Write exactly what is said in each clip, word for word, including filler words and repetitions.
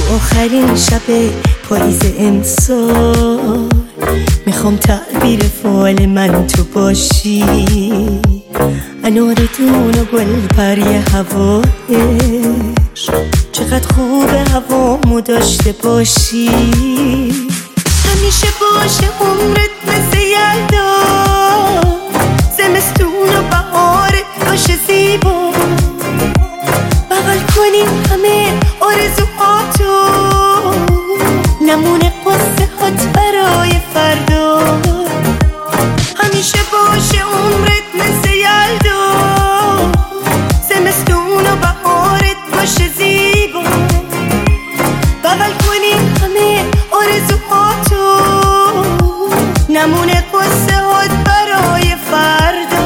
آخرین شب پاییز امسال میخوام تعبیر فال من تو باشی، انارتون و گل پری هوایش، چقدر خوبه هوامو داشته باشی. همیشه باشه عمرت مثل یلدا، زمستون و بهارت باشه زیبا، بغل کنی همه آرزوهاتو، نمونه قصه هات برای فردا. همیشه باشه عمرت مثل یلدا، زمستون و بهارت باشه زیبا، بغل کنی همه آرزوهاتو، نمونه قصه هات برای فردا.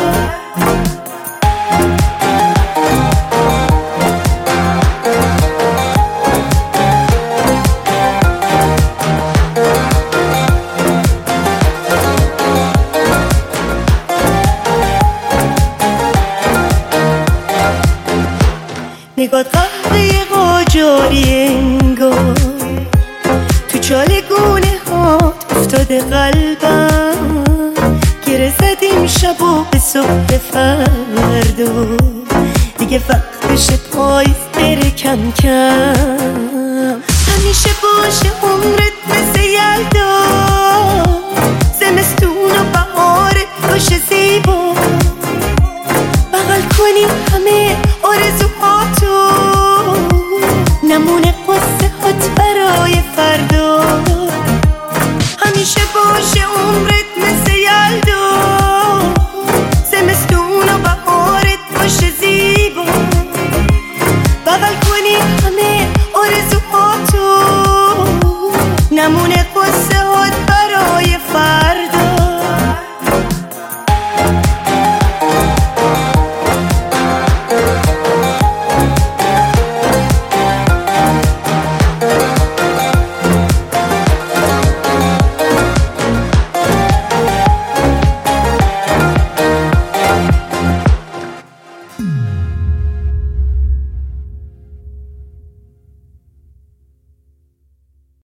نگات قهوه قاجاری انگار، تو چالگونه هات افتاده قلبم، گره زدیم شب و به صبح فردا، دیگه وقتش پاییز بره کم کم. همیشه باشه عمرت مثل یلدا، زمستون و بهارت باشه زیبا، بغل کنی همه آرزوهاتو، نمونه قصه هات برای فردا. همیشه باشه عمرت مثل یلدا، زمستون و بهارت باشه زیبا، بغل کنی همه آرزوهاتو، نمونه